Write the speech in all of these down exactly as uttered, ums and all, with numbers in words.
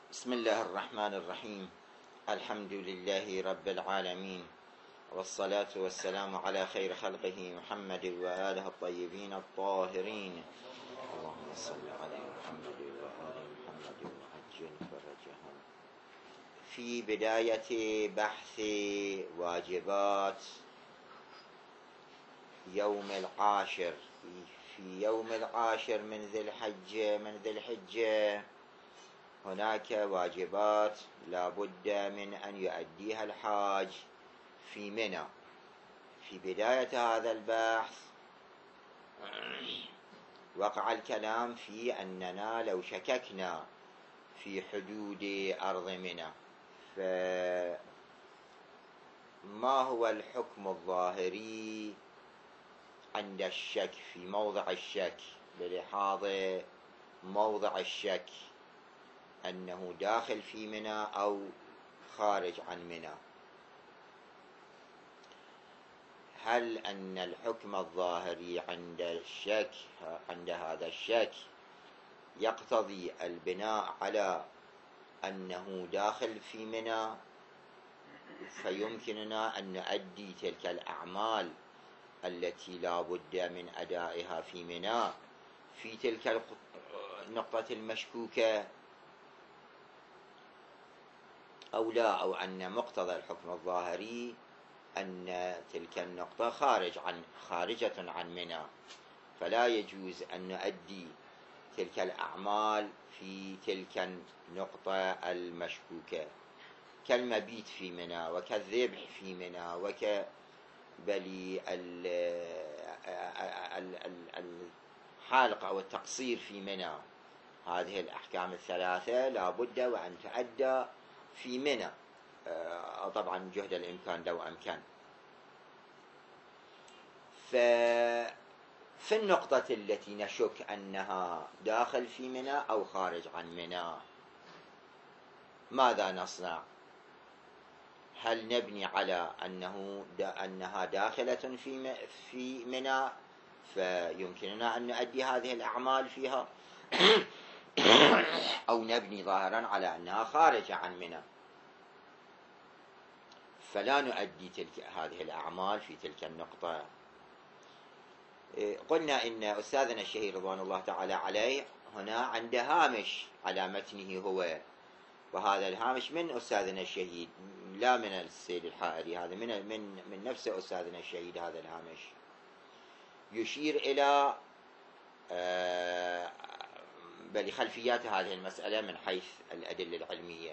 بسم الله الرحمن الرحيم. الحمد لله رب العالمين، والصلاة والسلام على خير خلقه محمد وآله الطيبين الطاهرين. اللهم صل على محمد وآل محمد وعجل فرجهم. في بداية بحث واجبات يوم العاشر في يوم العاشر من ذي الحجة من ذي الحجة هناك واجبات لا بد من أن يؤديها الحاج في منى. في بداية هذا البحث وقع الكلام في أننا لو شككنا في حدود أرض منى فما هو الحكم الظاهري عند الشك في موضع الشك، بلحاظ موضع الشك أنه داخل في منى أو خارج عن منى. هل أن الحكم الظاهري عند الشك عند هذا الشك يقتضي البناء على أنه داخل في منى، فيمكننا أن نؤدي تلك الأعمال التي لا بد من أدائها في منى في تلك النقطة المشكوكة، أو لا، أو أن مقتضى الحكم الظاهري أن تلك النقطة خارج عن خارجة عن منى، فلا يجوز أن نؤدي تلك الأعمال في تلك النقطة المشكوكة، كالمبيت في منى وكالذبح في منى وكبلي الحالق أو التقصير في منى. هذه الأحكام الثلاثة لا بد وأن تؤدى في منى، طبعا جهد الإمكان لو أمكن. ففي النقطة التي نشك أنها داخل في منى أو خارج عن منى ماذا نصنع؟ هل نبني على أنه دا أنها داخلة في في منى فيمكننا أن نؤدي هذه الأعمال فيها، أو نبني ظاهرا على أنها خارجة عن منى فلا نؤدي تلك هذه الأعمال في تلك النقطة؟ قلنا إن أستاذنا الشهير رضوان الله تعالى عليه هنا عنده هامش على متنه هو، وهذا الهامش من أستاذنا الشهيد لا من السيد الحائري، هذا من من من نفس أستاذنا الشهيد. هذا الهامش يشير إلى بل خلفيات هذه المسألة من حيث الأدلة العلمية،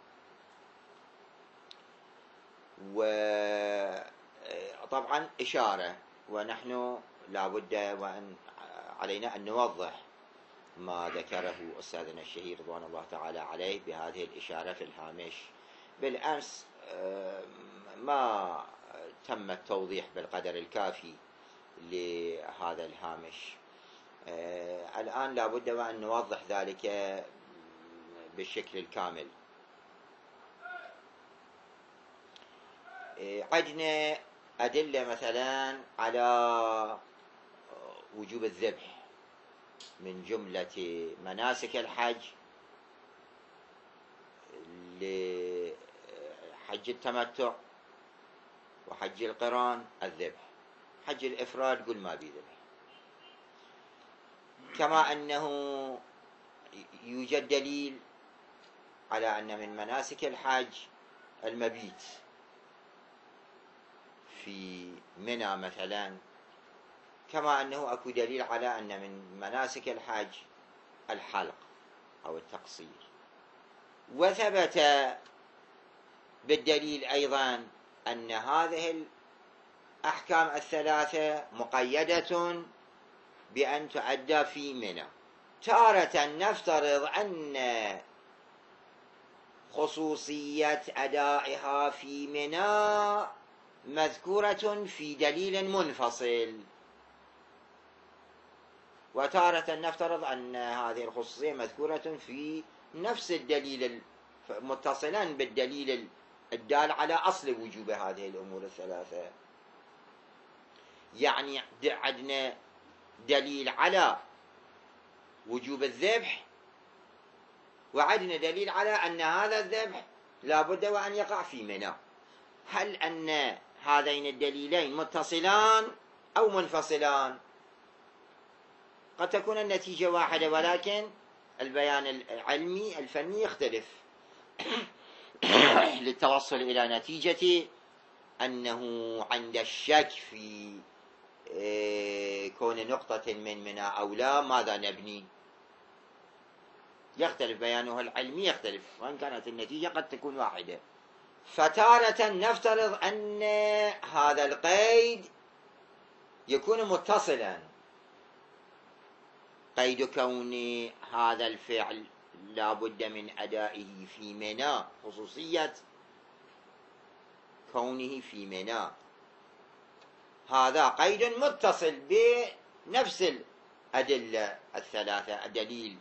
وطبعا إشارة، ونحن لا بد وأن علينا أن نوضح ما ذكره أستاذنا الشهير رضوان الله تعالى عليه بهذه الإشارة في الهامش. بالأمس ما تم التوضيح بالقدر الكافي لهذا الهامش، الآن لا بد وأن نوضح ذلك بالشكل الكامل. عندنا أدلة مثلا على وجوب الذبح من جملة مناسك الحج لحج التمتع وحج القران الذبح، حج الإفراد قل ما بي ذبح، كما أنه يوجد دليل على أن من مناسك الحج المبيت في منى مثلا، كما أنه أكو دليل على أن من مناسك الحج الحلق أو التقصير. وثبت بالدليل أيضا أن هذه الأحكام الثلاثة مقيدة بأن تؤدى في منى. تارة نفترض أن خصوصية أدائها في منى مذكورة في دليل منفصل، وتارة نفترض أن هذه الخصوصية مذكورة في نفس الدليل متصلا بالدليل الدال على أصل وجوب هذه الأمور الثلاثة. يعني عندنا دليل على وجوب الذبح وعندنا دليل على أن هذا الذبح لا بد وأن يقع في منى. هل أن هذين الدليلين متصلان أو منفصلان؟ قد تكون النتيجة واحدة ولكن البيان العلمي الفني يختلف للتوصل إلى نتيجة أنه عند الشك في كون نقطة من منى أو لا ماذا نبني، يختلف بيانه العلمي يختلف، وإن كانت النتيجة قد تكون واحدة. فتارة نفترض أن هذا القيد يكون متصلا، قيد كون هذا الفعل لا بد من أدائه في منى، خصوصية كونه في منى، هذا قيد متصل بنفس الأدلة الثلاثة، دليل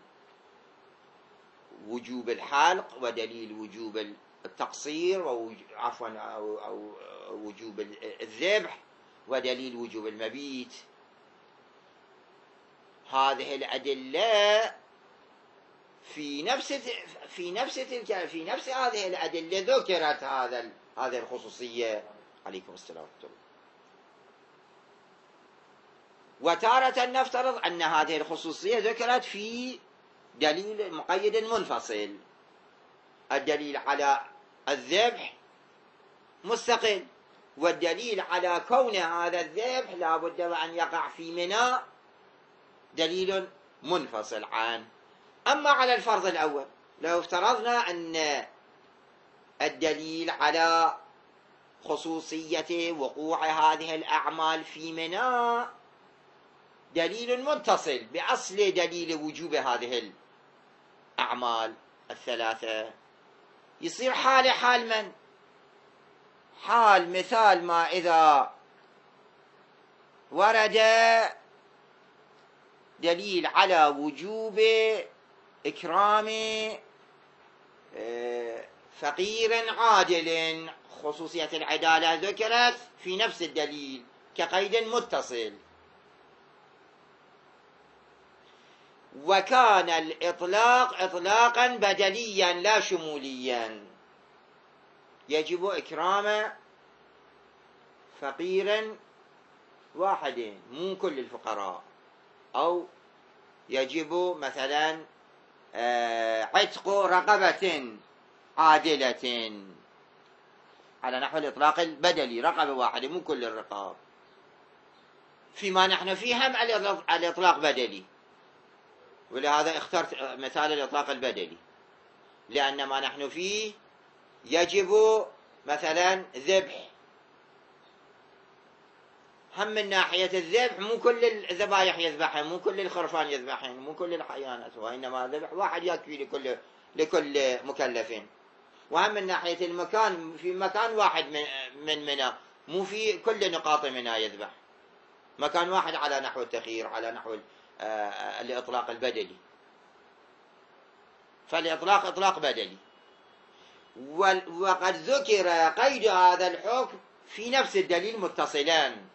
وجوب الحلق ودليل وجوب التقصير عفوا أو, أو وجوب الذبح ودليل وجوب المبيت. هذه الأدلة في نفس في نفس تلك في نفس هذه الأدلة ذكرت هذا هذه الخصوصية. عليكم السلام ورحمة الله. وتارة نفترض أن هذه الخصوصية ذكرت في دليل مقيد منفصل، الدليل على الذبح مستقل، والدليل على كون هذا الذبح لا بد وأن يقع في منى دليل منفصل عنه. أما على الفرض الأول، لو افترضنا أن الدليل على خصوصية وقوع هذه الأعمال في منى دليل متصل بأصل دليل وجوب هذه الأعمال الثلاثة، يصير حال حال من؟ حال مثال ما إذا ورد دليل على وجوب إكرام فقير عادل، خصوصية العدالة ذكرت في نفس الدليل كقيد متصل، وكان الإطلاق إطلاقا بدليا لا شموليا، يجب إكرام فقير واحد مو كل الفقراء، أو يجب مثلا عتق رقبة عادلة على نحو الإطلاق البدلي، رقبة واحدة مو كل الرقاب. فيما نحن فيه هم الإطلاق بدلي، ولهذا اخترت مثال الإطلاق البدلي، لأن ما نحن فيه يجب مثلا ذبح، هم من ناحية الذبح مو كل الذبائح يذبحها، مو كل الخرفان يذبحين، مو كل الحيوانات، وإنما ذبح واحد يكفي لكل لكل مكلف. وهم من ناحية المكان، في مكان واحد من من منى، مو في كل نقاط منى يذبح، مكان واحد على نحو التخيير، على نحو الإطلاق البدلي. فالإطلاق إطلاق بدلي، وقد ذكر قيد هذا الحكم في نفس الدليل متصلان،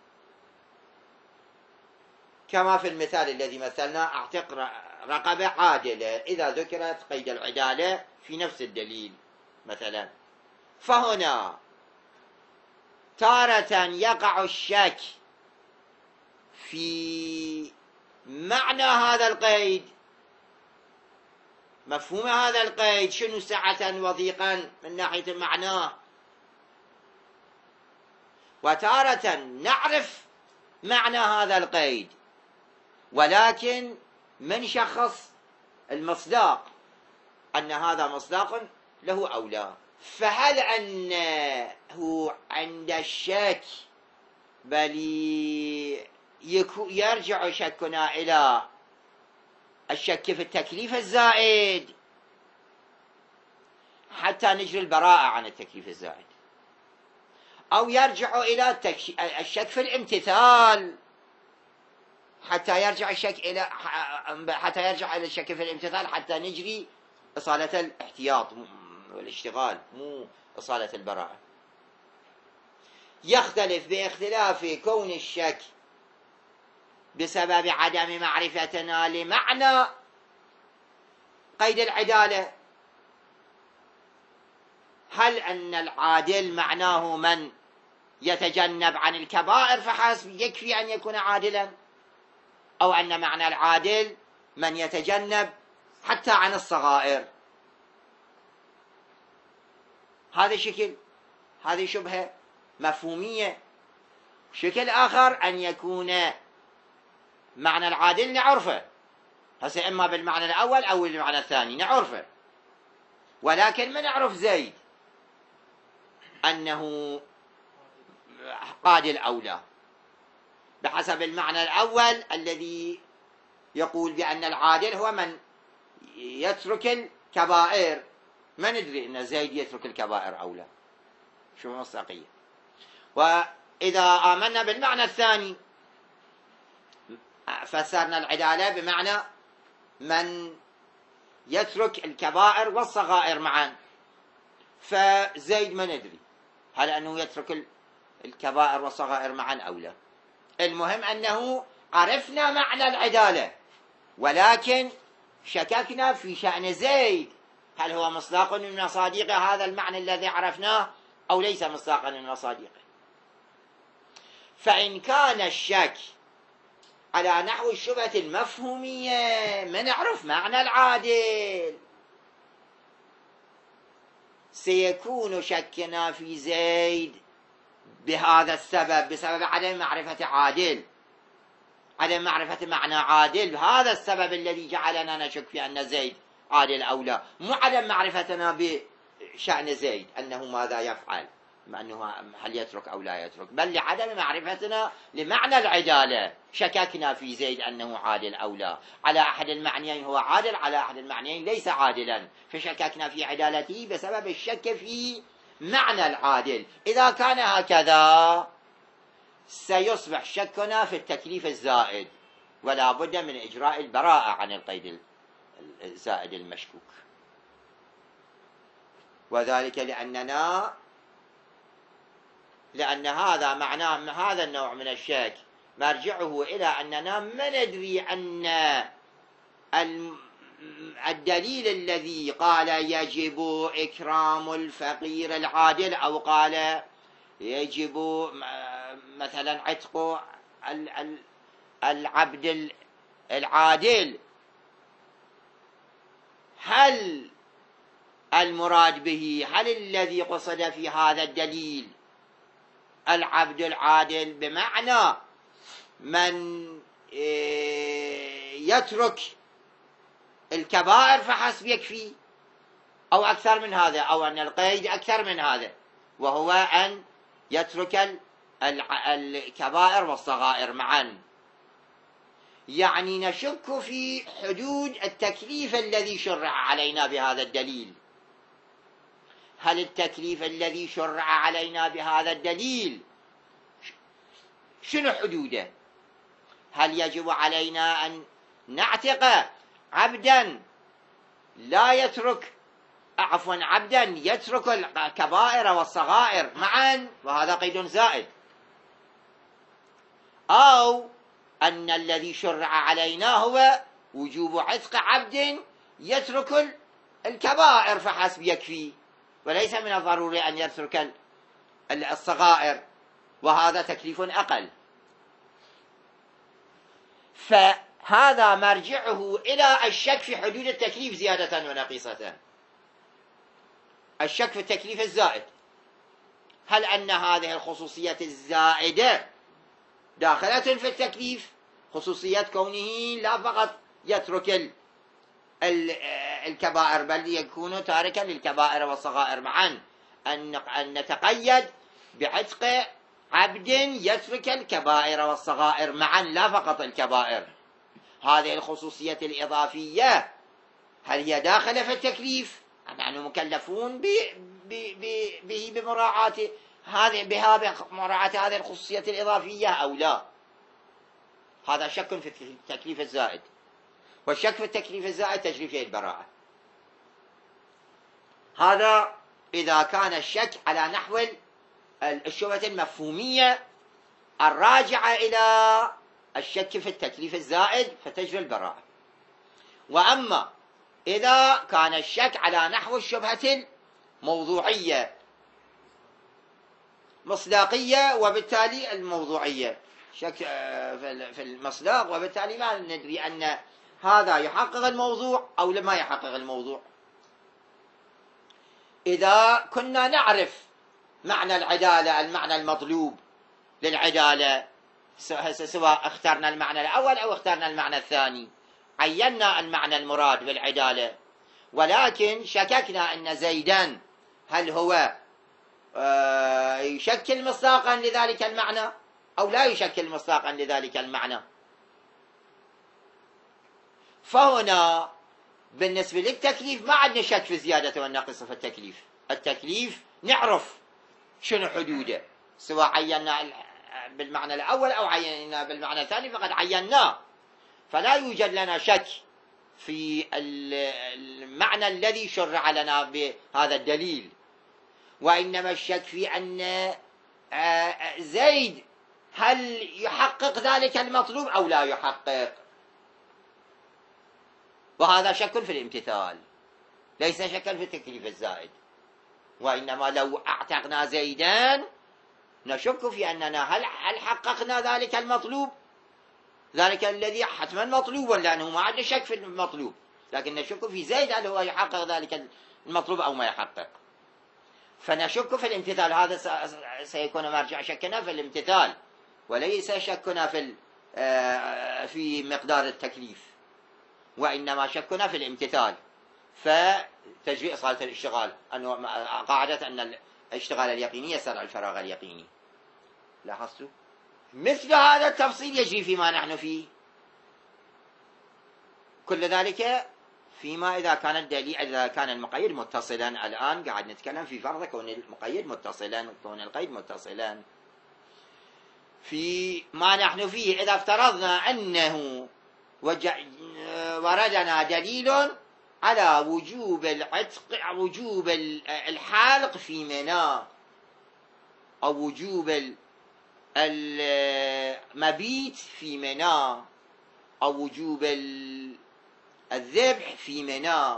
كما في المثال الذي مثلنا اعتق رقبة عادلة، إذا ذكرت قيد العدالة في نفس الدليل مثلا. فهنا تارة يقع الشك في معنى هذا القيد، مفهوم هذا القيد شنو سعة وضيقا من ناحية معناه، وتارة نعرف معنى هذا القيد ولكن من شخص المصداق أن هذا مصداق له أو لا. فهل أنه عند الشك بل يرجع شكنا إلى الشك في التكليف الزائد حتى نجري البراءة عن التكليف الزائد، أو يرجع إلى الشك في الامتثال حتى يرجع الشك إلى حتى يرجع إلى الشك في الامتثال حتى نجري إصالة الاحتياط والاشتغال، مو إصالة البراءة. يختلف باختلاف كون الشك بسبب عدم معرفتنا لمعنى قيد العدالة هل أن العادل معناه من يتجنب عن الكبائر فحسب يكفي أن يكون عادلا، أو أن معنى العادل من يتجنب حتى عن الصغائر؟ هذا شكل، هذه شبهة مفهومية. شكل آخر أن يكون معنى العادل نعرفه، هسه إما بالمعنى الأول أو بالمعنى الثاني نعرفه، ولكن ما نعرف زيد أنه عادل أو لا بحسب المعنى الأول الذي يقول بأن العادل هو من يترك الكبائر. ما ندري أن زيد يترك الكبائر أو لا، شو مصداقية. وإذا آمنا بالمعنى الثاني فسرنا العدالة بمعنى من يترك الكبائر والصغائر معا، فزيد ما ندري هل أنه يترك الكبائر والصغائر معا أو لا. المهم أنه عرفنا معنى العدالة، ولكن شككنا في شأن زيد، هل هو مصداق من مصادق هذا المعنى الذي عرفناه أو ليس مصداقا من مصادقه. فإن كان الشك على نحو الشبهة المفهومية ما نعرف معنى العادل، سيكون شكنا في زيد بهذا السبب، بسبب عدم معرفة عادل، عدم معرفة معنى عادل، هذا السبب الذي جعلنا نشك في أن زيد عادل أو لا، مو عدم معرفتنا بشأن زيد أنه ماذا يفعل، أنه هل يترك أو لا يترك، بل لعدم معرفتنا لمعنى العدالة شككنا في زيد أنه عادل أو لا. على أحد المعنيين هو عادل، على أحد المعنيين ليس عادلا، فشككنا في عدالته بسبب الشك في معنى العادل. إذا كان هكذا سيصبح شكنا في التكليف الزائد، ولا بد من إجراء البراءة عن القيد الزائد المشكوك، وذلك لأننا لأن هذا معناه هذا النوع من الشك مرجعه إلى أننا ما ندري أن الدليل الذي قال يجب إكرام الفقير العادل، أو قال يجب مثلا عتق العبد العادل، هل المراد به، هل الذي قصد في هذا الدليل العبد العادل بمعنى من يترك الكبائر فحسب يكفي، أو أكثر من هذا، أو أن القيد أكثر من هذا وهو أن يترك الكبائر والصغائر معا؟ يعني نشك في حدود التكليف الذي شرع علينا بهذا الدليل. هل التكليف الذي شرع علينا بهذا الدليل شنو حدوده؟ هل يجب علينا أن نعتق عبدا لا يترك عفوا عبدا يترك الكبائر والصغائر معا، وهذا قيد زائد، أو أن الذي شرع علينا هو وجوب عتق عبد يترك الكبائر فحسب يكفي، وليس من الضروري أن يترك الصغائر، وهذا تكليف أقل. فهذا مرجعه إلى الشك في حدود التكليف زيادة ونقيصة. الشك في التكليف الزائد، هل أن هذه الخصوصية الزائدة داخلة في التكليف، خصوصية كونه لا فقط يترك الكبائر بل يكون تاركا للكبائر والصغائر معا، أن نتقيد بعتق عبد يترك الكبائر والصغائر معا لا فقط الكبائر. هذه الخصوصية الإضافية هل هي داخلة في التكليف؟ نحن مكلفون به بمراعاة هذه بها بمراعاة هذه الخصوصية الإضافية أو لا؟ هذا شك في التكليف الزائد، والشك في التكليف الزائد تجري فيه البراءة. هذا إذا كان الشك على نحو الشبهة المفهومية الراجعة إلى الشك في التكليف الزائد فتجري البراءة. وأما إذا كان الشك على نحو الشبهة موضوعية مصداقية، وبالتالي الموضوعية شك في المصداق، وبالتالي ما ندري أن هذا يحقق الموضوع أو ما يحقق الموضوع. إذا كنا نعرف معنى العدالة، المعنى المطلوب للعدالة، سواء اخترنا المعنى الأول أو اخترنا المعنى الثاني، عينا المعنى المراد بالعدالة، ولكن شككنا أن زيدا هل هو يشكل مصداقا لذلك المعنى أو لا يشكل مصداقا لذلك المعنى. فهنا بالنسبة للتكليف ما عندنا شك في الزيادة والنقص في التكليف. التكليف نعرف شنو حدوده، سواء عينا بالمعنى الأول أو عينا بالمعنى الثاني فقد عيناه، فلا يوجد لنا شك في المعنى الذي شرع لنا بهذا الدليل، وإنما الشك في أن زيد هل يحقق ذلك المطلوب أو لا يحقق، وهذا شك في الامتثال ليس شكا في التكليف الزائد. وإنما لو اعتقنا زيدان نشك في أننا هل هل حققنا ذلك المطلوب، ذلك الذي حتما مطلوب، لأنه ما عندنا شك في المطلوب، لكن نشك في زيد هل هو يحقق ذلك المطلوب أو ما يحقق، فنشك في الامتثال. هذا سيكون مرجع شكنا في الامتثال وليس شكنا في في مقدار التكليف، وإنما شكنا في الامتثال. فتجري إصالة الاشتغال، أنه قاعدة أن الاشتغال اليقيني يسرع الفراغ اليقيني. لاحظتوا؟ مثل هذا التفصيل يجري فيما نحن فيه. كل ذلك فيما إذا كان الدليل إذا كان المقيد متصلا. الآن قاعد نتكلم في فرض كون المقيد متصلا، كون القيد متصلا. في ما نحن فيه إذا افترضنا أنه وردنا دليل على وجوب العتق، وجوب الحالق في منى، أو وجوب المبيت في منى، أو وجوب الذبح في منى،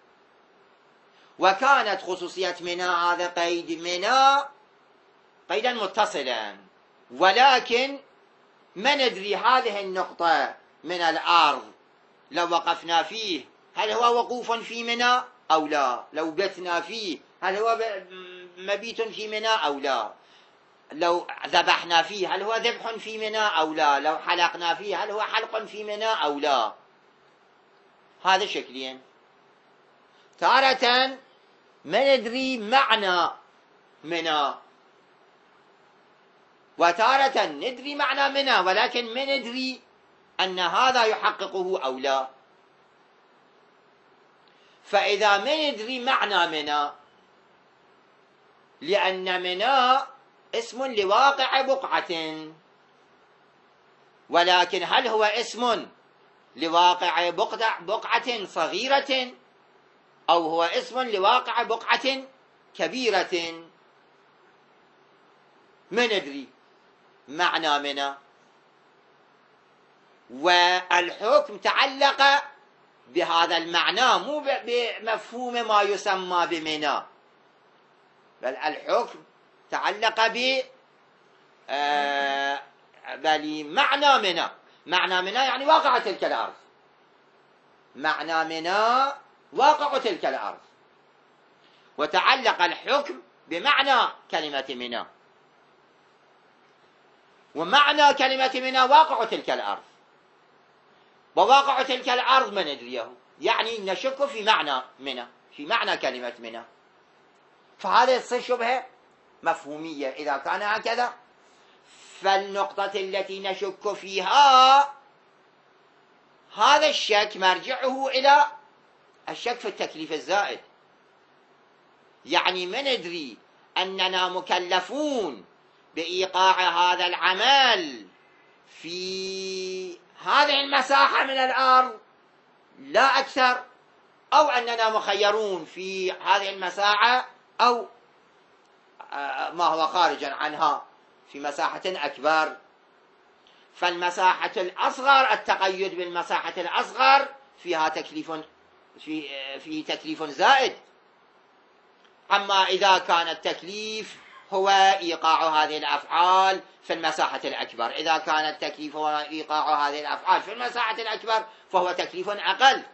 وكانت خصوصية منى هذا قيد منى قيدا متصلا، ولكن ما ندري هذه النقطة من الأرض لو وقفنا فيه هل هو وقوف في منى أو لا، لو بتنا فيه هل هو مبيت في منى أو لا، لو ذبحنا فيه هل هو ذبح في منى أو لا، لو حلقنا فيه هل هو حلق في منى أو لا. هذا شكلين. تارة ما ندري معنى منى، وتارة ندري معنى منى ولكن ما ندري أن هذا يحققه أو لا. فإذا ما ندري معنى منى، لأن منى اسم لواقع بقعة، ولكن هل هو اسم لواقع بقعة صغيرة أو هو اسم لواقع بقعة كبيرة؟ ما ندري معنى منى، والحكم تعلق بهذا المعنى مو بمفهوم ما يسمى بمنى، بل الحكم تعلق ب آه بل معنى منى. معنى منى يعني واقع تلك الأرض، معنى منى واقع تلك الأرض، وتعلق الحكم بمعنى كلمة منى، ومعنى كلمة منى واقع تلك الأرض، وواقع تلك الأرض ما ندريه، يعني نشك في معنى منى، في معنى كلمة منى. فهذا يصير شبهة مفهومية. إذا كان هكذا فالنقطة التي نشك فيها هذا الشك مرجعه إلى الشك في التكليف الزائد، يعني ما ندري أننا مكلفون بإيقاع هذا العمل في هذه المساحة من الأرض لا أكثر، أو أننا مخيرون في هذه المساحة أو ما هو خارجا عنها في مساحة أكبر. فالمساحة الأصغر، التقيد بالمساحة الأصغر فيها تكليف، في فيه تكليف زائد، أما إذا كان التكليف هو إيقاع هذه الأفعال في المساحة الأكبر، إذا كان التكليف هو إيقاع هذه الأفعال في المساحة الأكبر فهو تكليف أقل.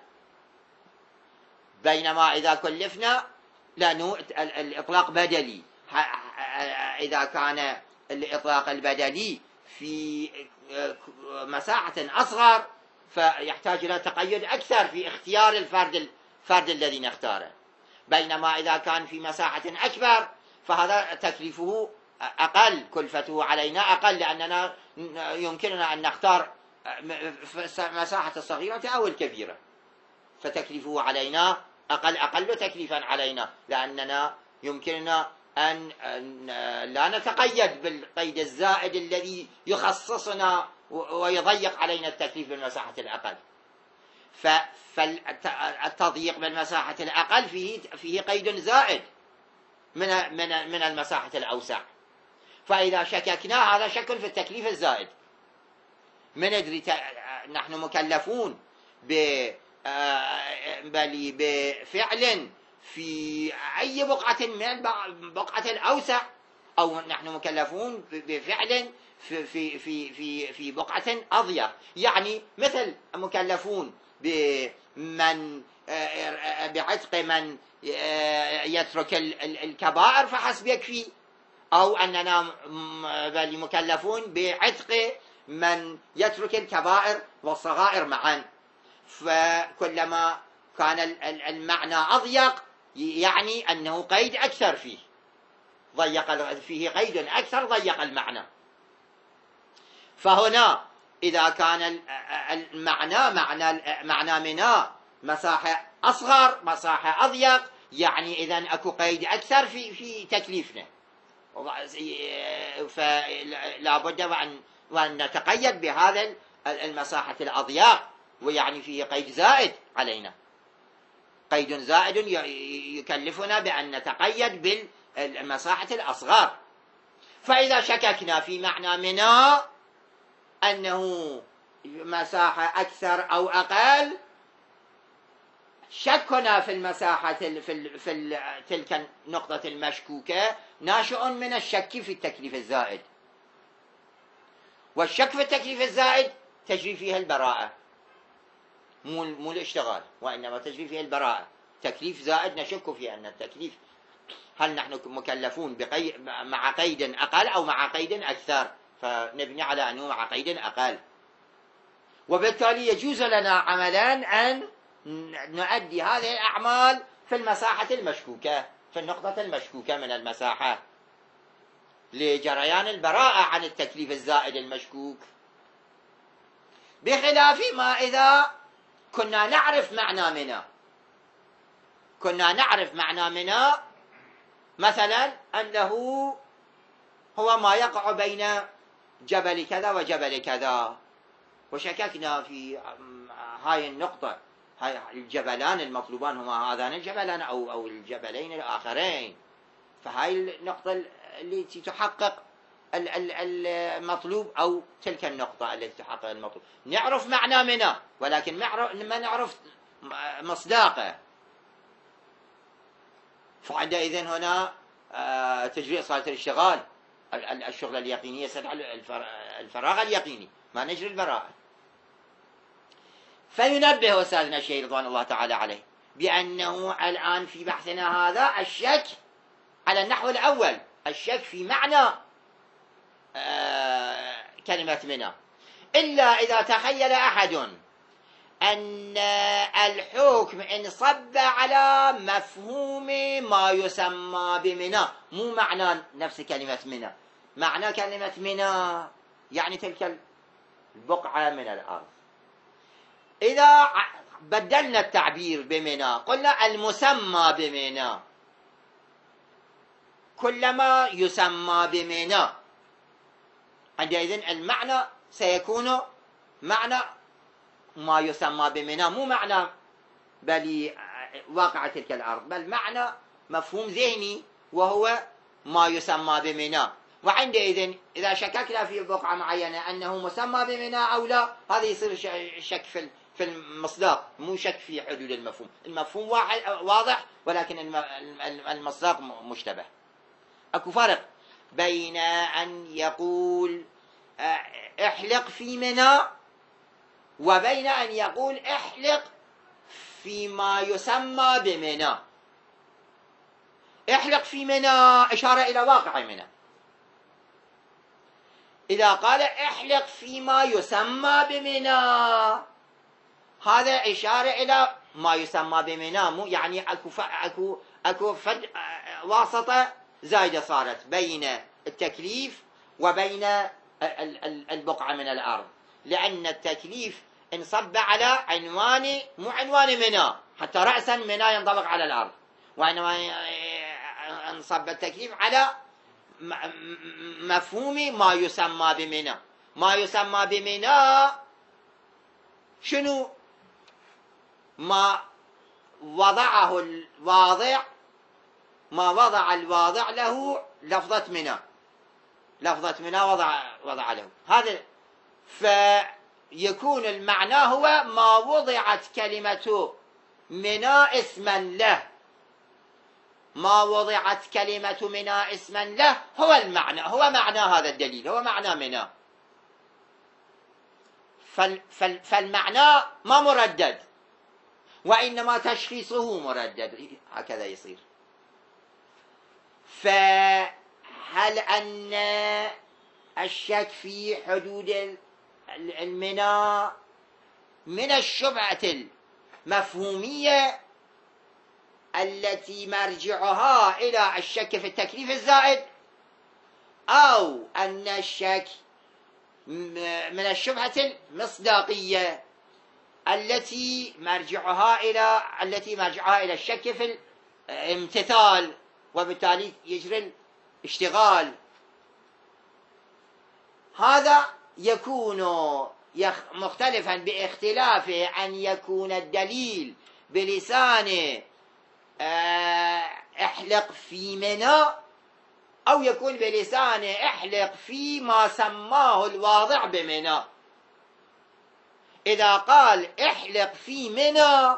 بينما إذا كلفنا لأنه الإطلاق بدلي، إذا كان الإطلاق البدلي في مساحة أصغر فيحتاج إلى تقيد أكثر في اختيار الفرد الفرد الذي نختاره، بينما إذا كان في مساحة أكبر فهذا تكليفه أقل، كلفته علينا أقل، لأننا يمكننا أن نختار مساحة الصغيرة أو الكبيرة، فتكليفه علينا أقل أقل تكليفا علينا، لأننا يمكننا أن لا نتقيد بالقيد الزائد الذي يخصصنا ويضيق علينا التكليف بالمساحة الأقل. فالتضييق بالمساحة الأقل فيه فيه قيد زائد من من من المساحة الأوسع، فإذا شككنا هذا شك في التكليف الزائد. من ندري نحن مكلفون ب بل بفعل في أي بقعة من البقعة الأوسع، أو نحن مكلفون بفعل في في في في في بقعة أضيق، يعني مثل مكلفون بمن بعتق من يترك الكبائر فحسب يكفي، أو أننا بل مكلفون بعتق من يترك الكبائر والصغائر معا. فكلما كان المعنى أضيق يعني أنه قيد أكثر فيه، ضيق فيه قيد أكثر ضيق المعنى. فهنا إذا كان المعنى معنى معنى منا مساحة أصغر مساحة أضيق، يعني إذن أكو قيد أكثر في في تكليفنا، فلا بد وأن وأن نتقيد بهذا المساحة الأضيق، ويعني فيه قيد زائد علينا، قيد زائد يكلفنا بأن نتقيد بالمساحة الأصغر. فإذا شككنا في معنى منا أنه مساحة أكثر أو أقل، شكنا في المساحة في في تلك النقطة المشكوكة ناشئ من الشك في التكليف الزائد، والشك في التكليف الزائد تجري فيها البراءة، مو مو الاشتغال، وإنما تجري فيها البراءة. تكليف زائد نشك في أن التكليف هل نحن مكلفون بقي... مع قيد أقل أو مع قيد أكثر، فنبني على أنه مع قيد أقل، وبالتالي يجوز لنا عملا أن نؤدي هذه الأعمال في المساحة المشكوكة، في النقطة المشكوكة من المساحة، لجريان البراءة عن التكليف الزائد المشكوك، بخلاف ما إذا كنا نعرف معنى منا كنا نعرف معنى منا مثلا أنه هو ما يقع بين جبل كذا وجبل كذا، وشككنا في هاي النقطة، هاي الجبلان المطلوبان هما هذان الجبلان أو أو الجبلين الآخرين، فهاي النقطة التي تحقق المطلوب أو تلك النقطة التي تحقق المطلوب، نعرف معنى منها ولكن ما نعرف مصداقه، فعندئذ هنا تجري صالة الاشتغال، الشغل اليقيني يستدعي الفراغ اليقيني، ما نجري البراءة. فينبه أستاذنا الشيخ رضوان الله تعالى عليه بأنه الآن في بحثنا هذا الشك على النحو الأول، الشك في معنى آه كلمة منا، إلا إذا تخيل أحد أن الحكم انصب على مفهوم ما يسمى بمنا، مو معنى نفس كلمة منا، معنى كلمة منا يعني تلك البقعة من الأرض. إذا بدلنا التعبير بمنا قلنا المسمى بمنا، كلما يسمى بمنا عندئذ المعنى سيكون معنى ما يسمى بمنا، مو معنى بل واقع تلك الأرض، بل معنى مفهوم ذهني وهو ما يسمى بمنا. وعندئذ إذا شككنا في بقعة معينة أنه مسمى بمنا أو لا، هذا يصير شك في في المصداق، مو شك في حدود المفهوم. المفهوم واضح ولكن المصداق مشتبه. اكو فرق بين ان يقول احلق في منى وبين ان يقول احلق فيما يسمى بمنى. احلق في منى اشاره الى واقع منى. اذا قال احلق فيما يسمى بمنى هذا اشاره الى ما يسمى بمنى، مو يعني اكو اكو اكو فد واسطه زايده صارت بين التكليف وبين البقعه من الارض، لان التكليف انصب على عنوان مو عنوان منى، حتى راسا منى ينطبق على الارض، وانما انصب التكليف على مفهوم ما يسمى بمنى. ما يسمى بمنى شنو؟ ما وضعه الواضع، ما وضع الواضع له لفظة منى، لفظة منى وضع وضع له هذا، فيكون المعنى هو ما وضعت كلمة منى اسما له. ما وضعت كلمة منى اسما له هو المعنى، هو معنى هذا الدليل، هو معنى منى. فالمعنى ما مردد، وإنما تشخيصه مردد، هكذا يصير. فهل أن الشك في حدود المنى من الشبهة المفهومية التي مرجعها إلى الشك في التكليف الزائد، أو أن الشك من الشبهة المصداقية التي مرجعها إلى التي مرجعها إلى الشك في الامتثال، وبالتالي يجري الاشتغال. هذا يكون مختلفا باختلاف أن يكون الدليل بلسان احلق في منى، أو يكون بلسان احلق في ما سماه الواضع بمنى. إذا قال احلق في منى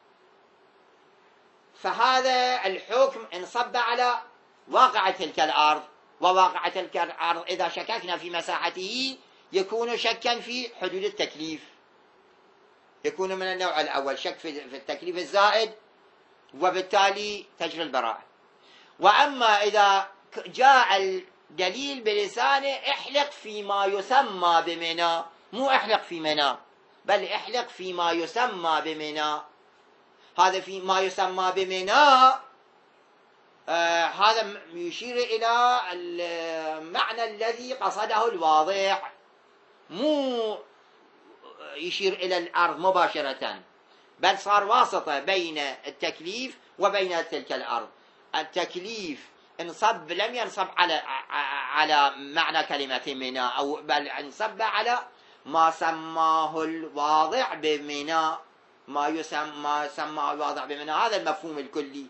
فهذا الحكم انصب على واقع تلك الأرض، وواقع تلك الأرض إذا شككنا في مساحته يكون شكا في حدود التكليف، يكون من النوع الأول شك في التكليف الزائد، وبالتالي تجري البراءة. وأما إذا جاء الدليل بلسان احلق فيما يسمى بمنى، مو احلق في منى بل احلق فيما يسمى بمنى، هذا في ما يسمى بمنى آه هذا يشير إلى المعنى الذي قصده الواضع، مو يشير إلى الأرض مباشرة، بل صار واسطة بين التكليف وبين تلك الأرض. التكليف انصب لم ينصب على على معنى كلمة منى، أو بل انصب على ما سماه الواضع بمنى، ما يسمى سماه الواضع بمنى، هذا المفهوم الكلي.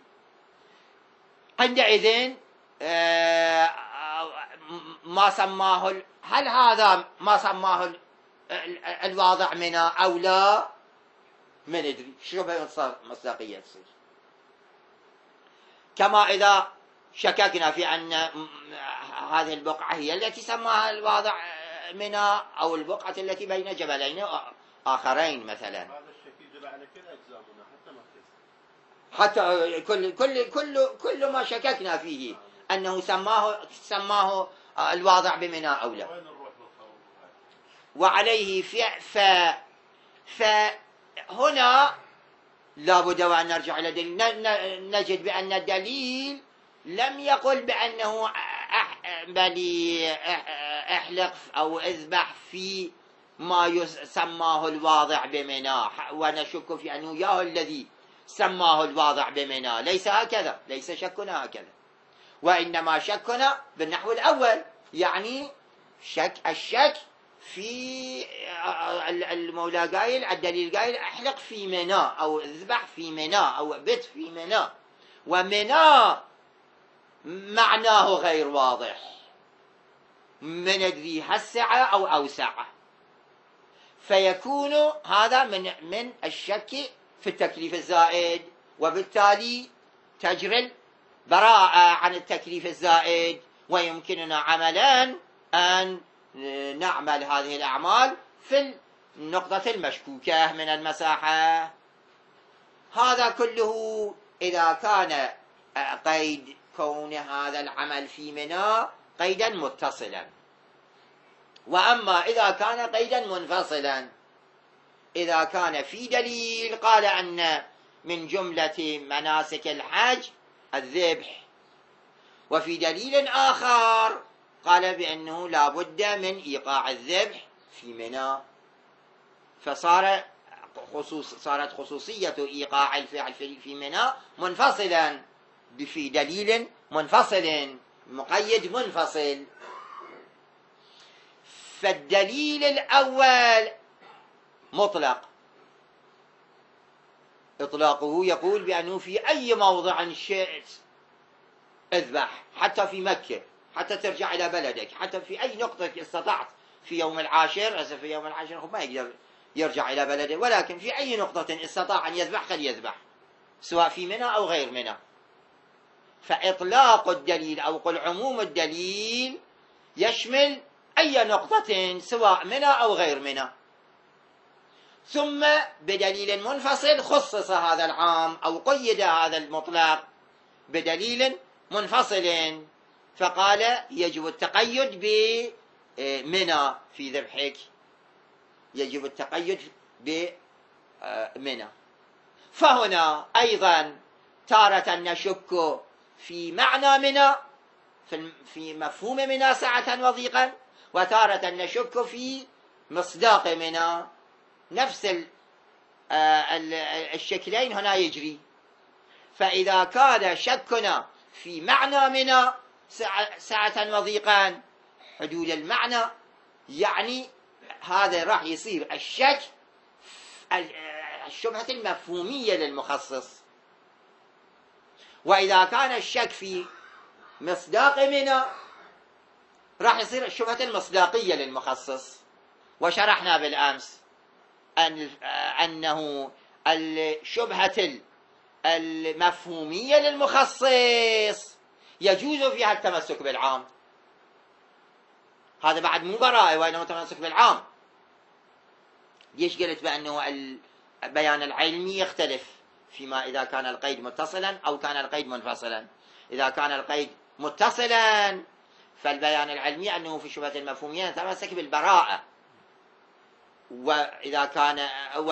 عندئذ ما سماه، هل هذا ما سماه الواضع منى أو لا؟ ما ندري، شبه مصداقية تصير. كما إذا شككنا في أن هذه البقعة هي التي سماها الواضع منى، أو البقعة التي بين جبلين آخرين مثلا. هذا الشك يجب على كل أجزائنا حتى ما حتى كل كل كل كل ما شككنا فيه أنه سماه سماه الواضع بمنى أو لا. وعليه في ف فهنا لا بد وأن نرجع إلى الدليل، نجد بأن الدليل لم يقل بأنه بل احلق أو اذبح في ما يسماه الواضع بمنى، ونشك في أنه ياه الذي سماه الواضع بمنى. ليس هكذا، ليس شكنا هكذا، وإنما شكنا بالنحو الأول، يعني شك الشك في المولى قايل، الدليل قايل احلق في منى أو اذبح في منى أو بت في منى، ومنى معناه غير واضح، من ندري هالسعة أو أوسع. فيكون هذا من من الشك في التكليف الزائد، وبالتالي تجري البراءة عن التكليف الزائد، ويمكننا عملا أن نعمل هذه الأعمال في النقطة المشكوكة من المساحة. هذا كله إذا كان قيد كون هذا العمل في منى قيدا متصلا. وأما إذا كان قيدا منفصلا، إذا كان في دليل قال أن من جملة مناسك الحج الذبح، وفي دليل آخر قال بأنه لا بد من إيقاع الذبح في منى، فصار خصوص صارت خصوصية إيقاع الفعل في منى منفصلا في دليل منفصل مقيد منفصل. فالدليل الأول مطلق، إطلاقه يقول بأنه في أي موضع شئت اذبح، حتى في مكة، حتى ترجع إلى بلدك، حتى في أي نقطة استطعت في يوم العاشر. هسه في يوم العاشر ما يقدر يرجع إلى بلده، ولكن في أي نقطة استطاع أن يذبح فليذبح، سواء في منى أو غير منى. فإطلاق الدليل أو قل عموم الدليل يشمل أي نقطة سواء منى أو غير منى. ثم بدليل منفصل خصص هذا العام أو قيد هذا المطلق بدليل منفصل، فقال يجب التقيد بمنى في ذبحك، يجب التقيد بمنى. فهنا أيضا تارة نشك في معنى منى، في مفهوم منى سعة وضيقا، وتارة نشك في مصداق منى. نفس الشكلين هنا يجري. فإذا كان شكنا في معنى منى سعة وضيقا حدود المعنى، يعني هذا راح يصير الشك الشبهة المفهومية للمخصص. وإذا كان الشك في مصداق منى راح يصير الشبهة المصداقية للمخصص. وشرحنا بالأمس أن أنه الشبهة المفهومية للمخصص يجوز فيها التمسك بالعام. هذا بعد مو براءة وإنما التمسك بالعام. ليش قلت بأنه البيان العلمي يختلف فيما إذا كان القيد متصلا أو كان القيد منفصلا؟ إذا كان القيد متصلا فالبيان العلمي أنه في الشبهة المفهومية نتمسك بالبراءة، وإذا كان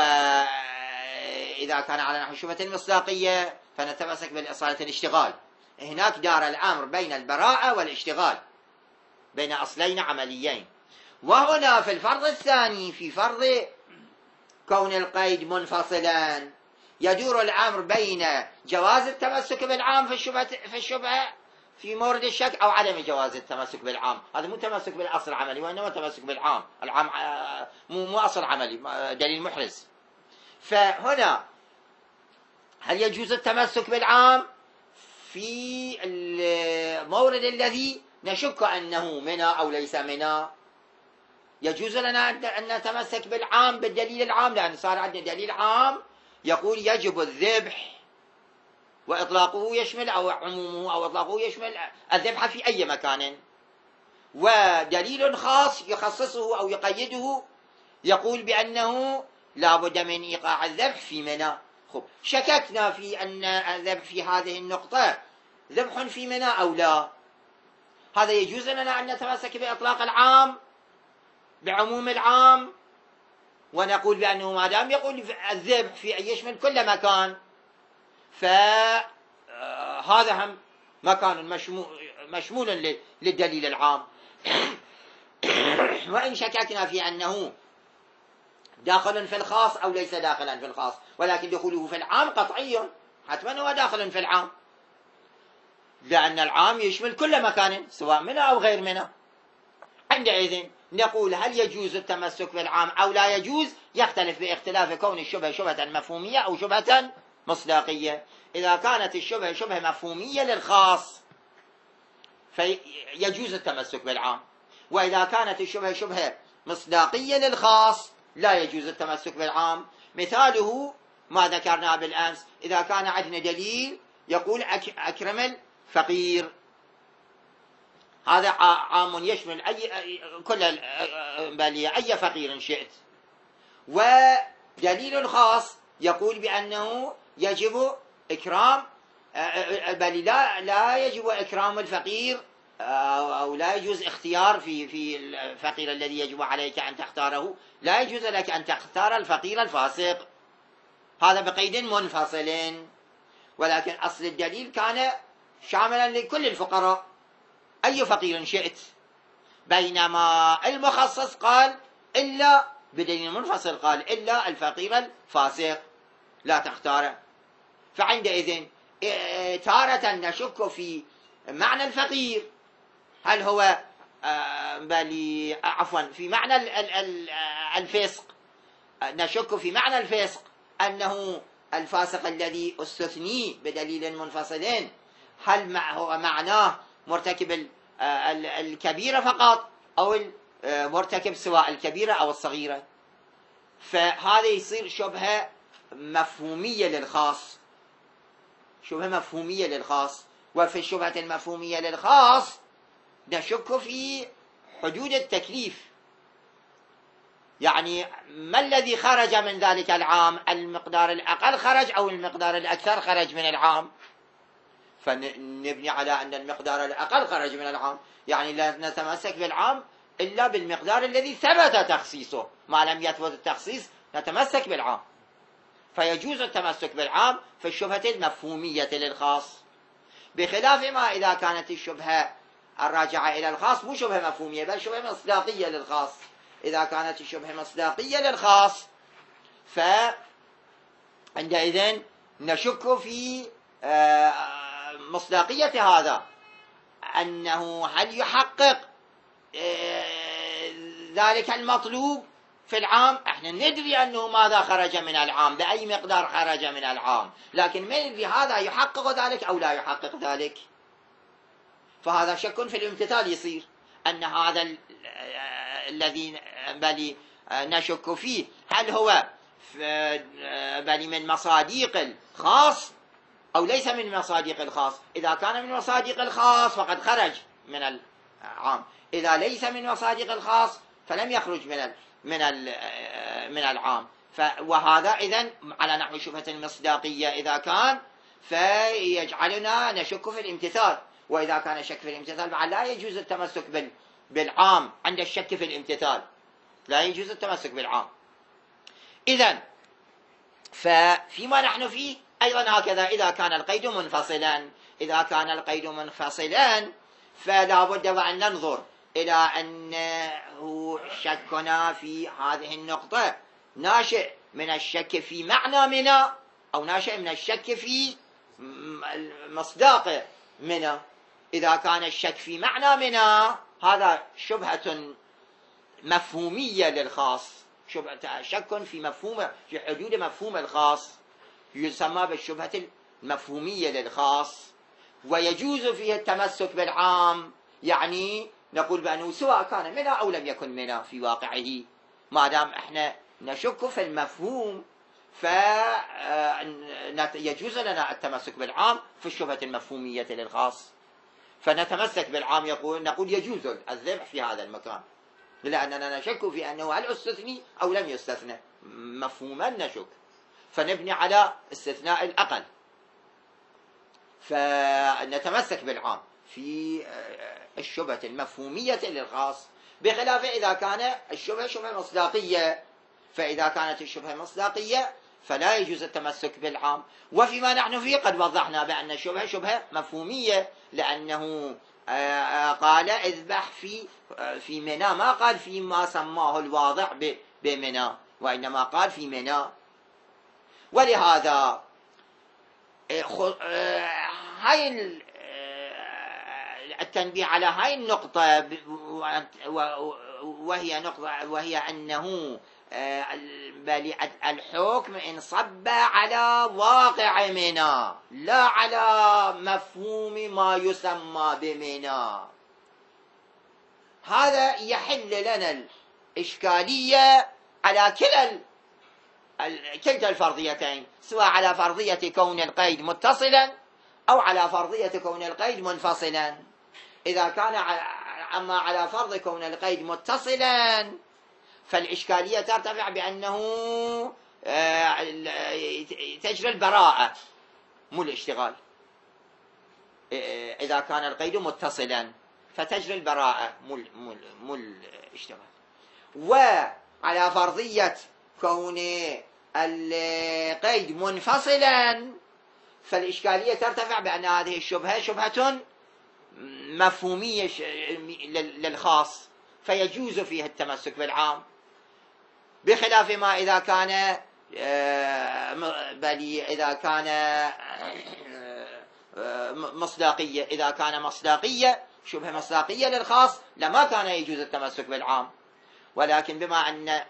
وإذا كان على نحو الشبهة المصداقية فنتمسك بالإصالة الاشتغال. هناك دار الأمر بين البراءة والاشتغال، بين أصلين عمليين. وهنا في الفرض الثاني، في فرض كون القيد منفصلا، يدور الأمر بين جواز التمسك بالعام في الشبهة في الشبهة في مورد الشك أو عدم جواز التمسك بالعام. هذا مو تمسك بالأصل العملي وإنما تمسك بالعام. العام مو مو أصل عملي، دليل محرز. فهنا هل يجوز التمسك بالعام في المورد الذي نشك أنه منى أو ليس منى؟ يجوز لنا أن نتمسك بالعام بالدليل العام، لأن صار عندنا دليل عام يقول يجب الذبح، وإطلاقه يشمل أو عمومه أو إطلاقه يشمل الذبح في أي مكان، ودليل خاص يخصصه أو يقيده يقول بأنه لا بد من إيقاع الذبح في منى. خب، شككنا في أن الذبح في هذه النقطة ذبح في منى أو لا. هذا يجوز لنا أن نتمسك بإطلاق العام بعموم العام، ونقول بأنه ما دام يقول الذبح في يشمل كل مكان، فهذا هم مكان مشمول للدليل العام. وإن شككنا في أنه داخل في الخاص أو ليس داخلا في الخاص، ولكن دخوله في العام قطعي، حتما هو داخل في العام، لأن العام يشمل كل مكان سواء منه أو غير منه. عندئذ نقول هل يجوز التمسك بالعام أو لا يجوز؟ يختلف باختلاف كون الشبهة شبهة مفهومية أو شبهة مصداقية. إذا كانت الشبهة شبهة مفهومية للخاص فيجوز التمسك بالعام، وإذا كانت الشبهة شبهة مصداقية للخاص لا يجوز التمسك بالعام. مثاله ما ذكرناه بالأمس، إذا كان عندنا دليل يقول أكرم الفقير، هذا عام يشمل أي كل البلية، أي فقير شئت. ودليل خاص يقول بأنه يجب إكرام بل لا لا يجب إكرام الفقير، أو لا يجوز اختيار في في الفقير الذي يجب عليك أن تختاره، لا يجوز لك أن تختار الفقير الفاسق، هذا بقيد منفصل. ولكن أصل الدليل كان شاملا لكل الفقراء، أي فقير شئت، بينما المخصص قال إلا بدليل منفصل، قال إلا الفقير الفاسق لا تختاره. فعندئذ تارة نشك في معنى الفقير، هل هو بل عفوا في معنى الفسق، نشك في معنى الفسق أنه الفاسق الذي استثني بدليل منفصل، هل هو معناه مرتكب الكبيرة فقط أو مرتكب سواء الكبيرة أو الصغيرة؟ فهذا يصير شبهة مفهومية للخاص، شبهة مفهومية للخاص. وفي الشبهة المفهومية للخاص نشك في حدود التكليف، يعني ما الذي خرج من ذلك العام، المقدار الأقل خرج أو المقدار الأكثر خرج من العام، فنبني على أن المقدار الأقل خرج من العام، يعني لا نتمسك بالعام إلا بالمقدار الذي ثبت تخصيصه، ما لم يثبت التخصيص نتمسك بالعام. فيجوز التمسك بالعام في الشبهة المفهومية للخاص، بخلاف ما إذا كانت الشبهة الراجعة إلى الخاص مو شبهة مفهومية بل شبهة مصداقية للخاص. إذا كانت الشبهة مصداقية للخاص فعندئذ نشك في مصداقية هذا، أنه هل يحقق ذلك المطلوب في العام. احنا ندري أنه ماذا خرج من العام، بأي مقدار خرج من العام، لكن ما ندري هذا يحقق ذلك أو لا يحقق ذلك. فهذا شك في الامتثال يصير، أن هذا الذي بل نشك فيه هل هو بل من مصاديق الخاص أو ليس من مصاديق الخاص. إذا كان من مصاديق الخاص فقد خرج من العام، إذا ليس من مصاديق الخاص فلم يخرج من ال من ال من العام. وهذا إذن على نحو شبهة المصداقية إذا كان، فيجعلنا نشك في الامتثال. وإذا كان شك في الامتثال بعد لا يجوز التمسك بالعام، عند الشك في الامتثال لا يجوز التمسك بالعام. إذن ففيما نحن فيه أيضا هكذا، إذا كان القيد منفصلا، إذا كان القيد منفصلا فلا بد وأن ننظر إلى أنه شكنا في هذه النقطة ناشئ من الشك في معنى منى أو ناشئ من الشك في مصداق منى. إذا كان الشك في معنى منى هذا شبهة مفهومية للخاص، شبهة شك في مفهوم في حدود مفهوم الخاص، يسمى بالشبهة المفهومية للخاص. ويجوز فيه التمسك بالعام، يعني نقول بأنه سواء كان منى أو لم يكن منى في واقعه، ما دام احنا نشك في المفهوم فيجوز لنا التمسك بالعام في الشبهة المفهومية للخاص. فنتمسك بالعام، يقول نقول يجوز الذبح في هذا المكان لأننا نشك في أنه هل استثني أو لم يستثنى، مفهوما نشك، فنبني على استثناء الأقل، فنتمسك بالعام في الشبهة المفهومية للخاص، بخلاف إذا كان الشبهة شبهة مصداقية. فإذا كانت الشبهة مصداقية فلا يجوز التمسك بالعام. وفيما نحن فيه قد وضحنا بأن الشبهة شبهة مفهومية، لأنه قال اذبح في في منى، ما قال فيما سماه الواضع بمنى، وإنما قال في منى. ولهذا هاي التنبيه على هاي النقطة، وهي نقطة وهي أنه الحكم انصب على واقع منى لا على مفهوم ما يسمى بمنى. هذا يحل لنا الإشكالية على كلا كلتا الفرضيتين، سواء على فرضية كون القيد متصلا أو على فرضية كون القيد منفصلا. إذا كان أما على فرض كون القيد متصلا فالإشكالية ترتفع بأنه تجري البراءة مو الاشتغال. إذا كان القيد متصلا فتجري البراءة مو مو الاشتغال. وعلى فرضية كون القيد منفصلا فالإشكالية ترتفع بأن هذه الشبهة شبهة مفهومية للخاص فيجوز فيها التمسك بالعام، بخلاف ما إذا كان بل إذا كان مصداقية. إذا كان مصداقية شبهة مصداقية للخاص لما كان يجوز التمسك بالعام، ولكن بما أن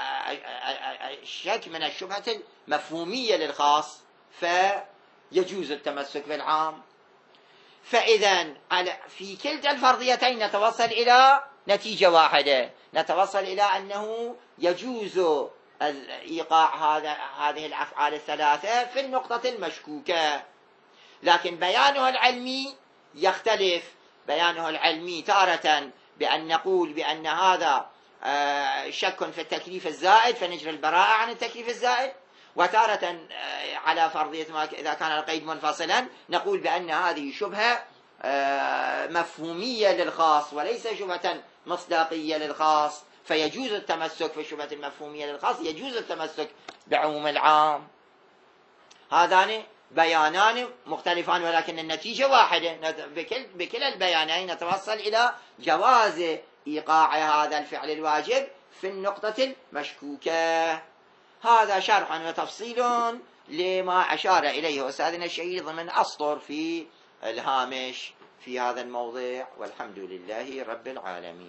الشك من الشبهة المفهومية للخاص فيجوز التمسك بالعام. فإذا في كلتا الفرضيتين نتوصل إلى نتيجة واحدة، نتوصل إلى أنه يجوز إيقاع هذا هذه الأفعال الثلاثة في النقطة المشكوكة، لكن بيانه العلمي يختلف. بيانه العلمي تارة بأن نقول بأن هذا شك في التكليف الزائد فنجري البراءة عن التكليف الزائد، وتارة على فرضية ما إذا كان القيد منفصلا نقول بأن هذه شبهة مفهومية للخاص وليس شبهة مصداقية للخاص، فيجوز التمسك في الشبهة المفهومية للخاص، يجوز التمسك بعموم العام. هذان بيانان مختلفان ولكن النتيجة واحدة. بكل بكلا البيانين نتوصل إلى جواز إيقاع هذا الفعل الواجب في النقطة المشكوكة. هذا شرح وتفصيل لما أشار إليه أستاذنا الشهيد ضمن أسطر في الهامش في هذا الموضع، والحمد لله رب العالمين.